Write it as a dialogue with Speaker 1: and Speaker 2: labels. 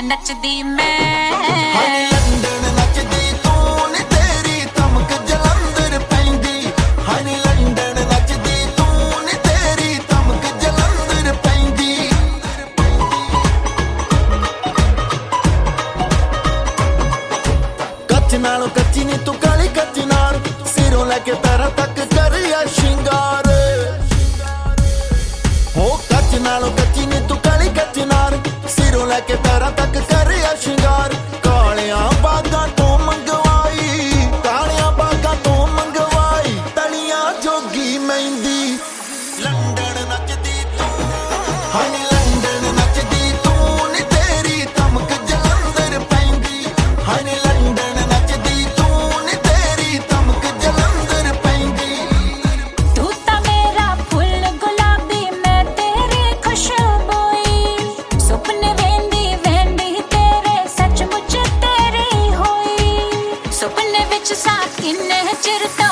Speaker 1: ਨੱਚਦੀ ਮੈਂ
Speaker 2: ਲੰਡਨ ਨੱਚਦੀ ਤੂੰ ਨੀ ਤੇਰੀ ਧਮਕ ਜਲੰਧਰ ਪੈਂਦੀ ਹਨੀ ਲੰਡਨ ਨੱਚਦੀ ਤੂੰ ਨੀ ਤੇਰੀ ਧਮਕ ਜਲੰਧਰ ਪੈਂਦੀ ਕੱਚ ਨਾਲੋਂ ਕੱਚੀ ਨੀ ਤੂੰ ਕਾਲੀ ਕੱਚ ਨਾਲ ਸਿਰੋਂ ਲੈ ਕੇ ਪੈਰਾਂ ਤੱਕ ਕਰਿਆ ਸ਼ਿੰਗਾਰ ਹੋ ਕੱਚ ਨਾਲੋਂ ਕੱਚੀ ਨੀ ਤੂੰ ਕਾਲੀ ਕੱਚ ਨਾਲ ਸਿਰੋਂ ਲੈ ਕੇ ਪੈਰਾਂ ਤੱਕ ਕਰਿਆ ਸ਼ਿੰਗਾਰ ਕਾਲਿਆਂ ਬਾਗਾਂ ਤੋਂ ਮੰਗਵਾਈ ਕਾਲਿਆਂ ਬਾਗਾਂ ਤੋਂ ਮੰਗਵਾਈ ਤਲੀਆਂ ਜੋਗੀ ਮਹਿੰਦੀ ਲੰਡਨ ਨੱਚਦੀ ਤੂੰ ਹਨੀ ਲੰਡਨ ਨੱਚਦੀ ਤੂੰ ਨੀ ਤੇਰੀ ਧਮਕ ਜਲੰਧਰ ਪੈਂਦੀ ਹਨੀ ਲੰਡਨ ਨੱਚਦੀ ਤੂੰ ਨੀ ਤੇਰੀ ਧਮਕ ਜਲੰਧਰ ਪੈਂਦੀ
Speaker 1: ਤੂੰ ਤਾਂ ਮੇਰਾ ਫੁੱਲ ਗੁਲਾਬੀ ਮੈਂ ਤੇਰੀ ਖੁਸ਼ਬੂਈ ਸੁਪਨੇ ਵੇਂਦੀ ਵੇਂਦੀ ਤੇਰੇ ਸੱਚਮੁੱਚ ਤੇਰੀ ਹੋਈ ਸੁਪਨੇ ਵਿੱਚ ਸਾਥ ਕਿੰਨੇ ਚਿਰ